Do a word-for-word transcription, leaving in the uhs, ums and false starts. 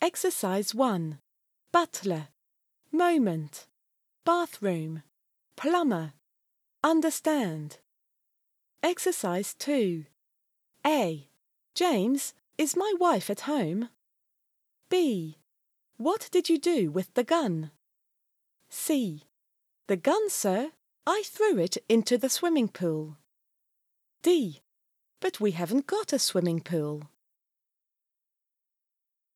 Exercise one. Butler. Moment. Bathroom. Plumber. Understand. Exercise two. A. James, is my wife at home? B. What did you do with the gun? C. The gun, sir. I threw it into the swimming pool. D. But we haven't got a swimming pool.